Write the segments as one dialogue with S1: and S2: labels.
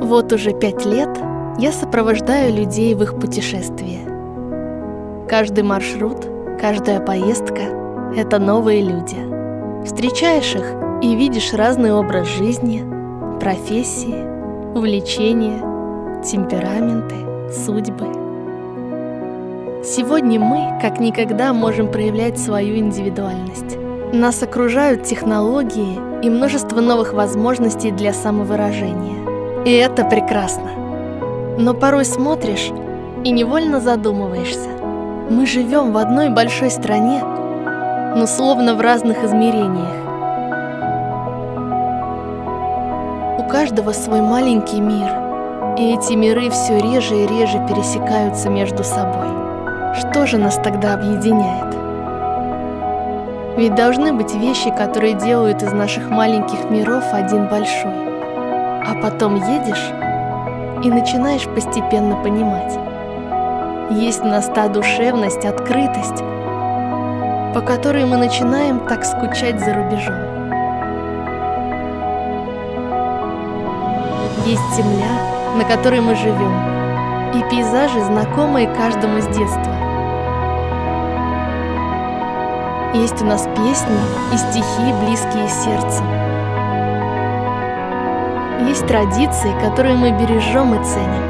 S1: Вот уже 5 лет я сопровождаю людей в их путешествии. Каждый маршрут, каждая поездка — это новые люди. Встречаешь их и видишь разный образ жизни, профессии, увлечения, темпераменты, судьбы. Сегодня мы, как никогда, можем проявлять свою индивидуальность. Нас окружают технологии и множество новых возможностей для самовыражения. И это прекрасно. Но порой смотришь и невольно задумываешься. Мы живем в одной большой стране, но словно в разных измерениях. У каждого свой маленький мир, и эти миры все реже и реже пересекаются между собой. Что же нас тогда объединяет? Ведь должны быть вещи, которые делают из наших маленьких миров один большой. А потом едешь и начинаешь постепенно понимать. Есть в нас та душевность, открытость, по которой мы начинаем так скучать за рубежом. Есть земля, на которой мы живем, и пейзажи, знакомые каждому с детства. Есть у нас песни и стихи, близкие сердцу. Есть традиции, которые мы бережем и ценим.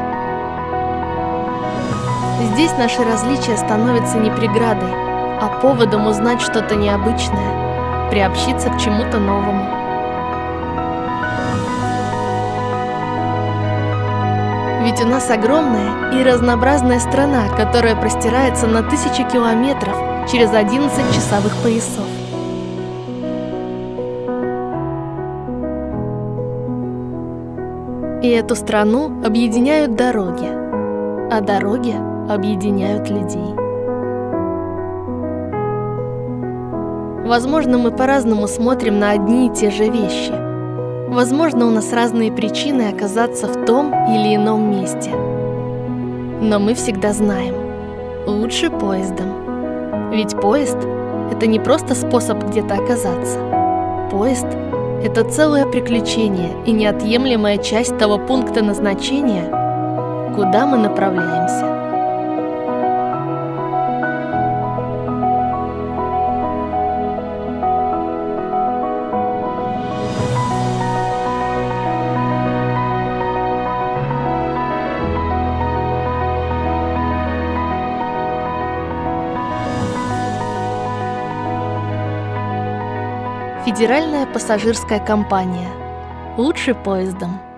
S1: Здесь наши различия становятся не преградой, а поводом узнать что-то необычное, приобщиться к чему-то новому. Ведь у нас огромная и разнообразная страна, которая простирается на 1000 километров через 11 часовых поясов. И эту страну объединяют дороги, а дороги объединяют людей. Возможно, мы по-разному смотрим на одни и те же вещи. Возможно, у нас разные причины оказаться в том или ином месте. Но мы всегда знаем, лучше поездом. Ведь поезд — это не просто способ где-то оказаться. Поезд — это целое приключение и неотъемлемая часть того пункта назначения, куда мы направляемся. Федеральная пассажирская компания. Лучше поездом.